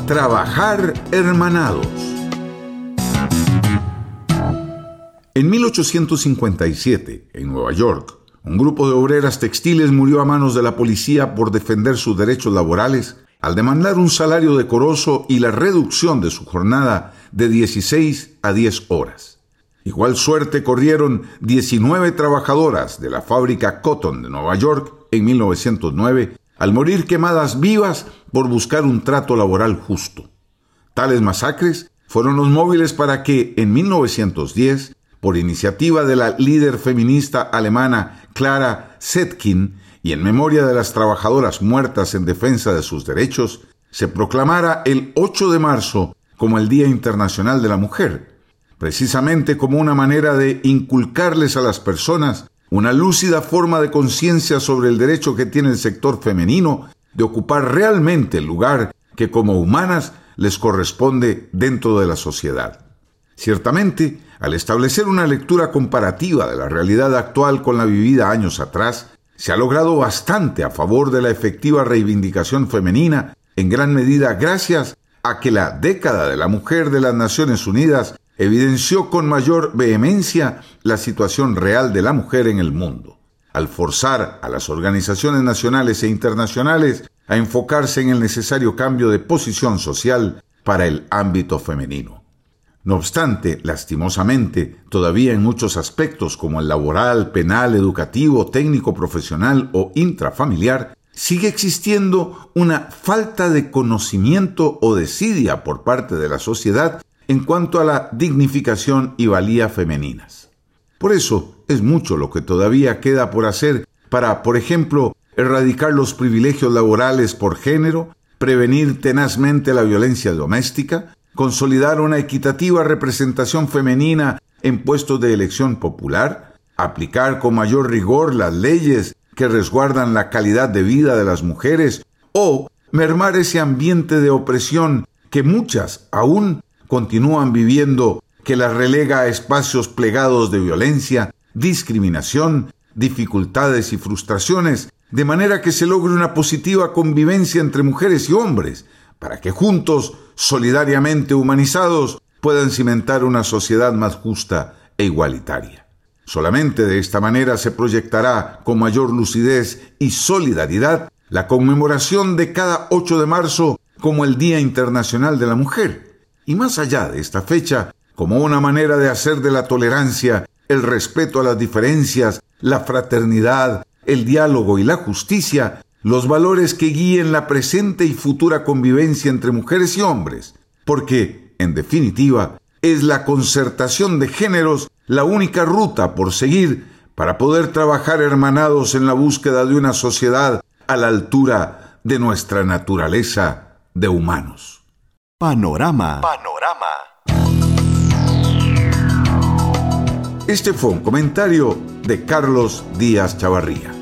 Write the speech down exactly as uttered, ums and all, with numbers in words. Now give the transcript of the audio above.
Trabajar hermanados. En mil ochocientos cincuenta y siete, en Nueva York, un grupo de obreras textiles murió a manos de la policía por defender sus derechos laborales al demandar un salario decoroso y la reducción de su jornada de dieciséis a diez horas. Igual suerte corrieron diecinueve trabajadoras de la fábrica Cotton de Nueva York en mil novecientos nueve al morir quemadas vivas por buscar un trato laboral justo. Tales masacres fueron los móviles para que en mil novecientos diez, por iniciativa de la líder feminista alemana Clara Zetkin y en memoria de las trabajadoras muertas en defensa de sus derechos, se proclamara el ocho de marzo como el Día Internacional de la Mujer, precisamente como una manera de inculcarles a las personas una lúcida forma de conciencia sobre el derecho que tiene el sector femenino de ocupar realmente el lugar que como humanas les corresponde dentro de la sociedad. Ciertamente, al establecer una lectura comparativa de la realidad actual con la vivida años atrás, se ha logrado bastante a favor de la efectiva reivindicación femenina, en gran medida gracias a que la década de la mujer de las Naciones Unidas evidenció con mayor vehemencia la situación real de la mujer en el mundo, al forzar a las organizaciones nacionales e internacionales a enfocarse en el necesario cambio de posición social para el ámbito femenino. No obstante, lastimosamente, todavía en muchos aspectos como el laboral, penal, educativo, técnico, profesional o intrafamiliar, sigue existiendo una falta de conocimiento o desidia por parte de la sociedad en cuanto a la dignificación y valía femeninas. Por eso, es mucho lo que todavía queda por hacer para, por ejemplo, erradicar los privilegios laborales por género, prevenir tenazmente la violencia doméstica, consolidar una equitativa representación femenina en puestos de elección popular, aplicar con mayor rigor las leyes que resguardan la calidad de vida de las mujeres o mermar ese ambiente de opresión que muchas aún continúan viviendo, que las relega a espacios plegados de violencia, discriminación, dificultades y frustraciones, de manera que se logre una positiva convivencia entre mujeres y hombres, para que juntos, solidariamente humanizados, puedan cimentar una sociedad más justa e igualitaria. Solamente de esta manera se proyectará con mayor lucidez y solidaridad la conmemoración de cada ocho de marzo como el Día Internacional de la Mujer, y más allá de esta fecha, como una manera de hacer de la tolerancia, el respeto a las diferencias, la fraternidad, el diálogo y la justicia, los valores que guíen la presente y futura convivencia entre mujeres y hombres, porque, en definitiva, es la concertación de géneros la única ruta por seguir para poder trabajar hermanados en la búsqueda de una sociedad a la altura de nuestra naturaleza de humanos. Panorama. Panorama. Este fue un comentario de Carlos Díaz Chavarría.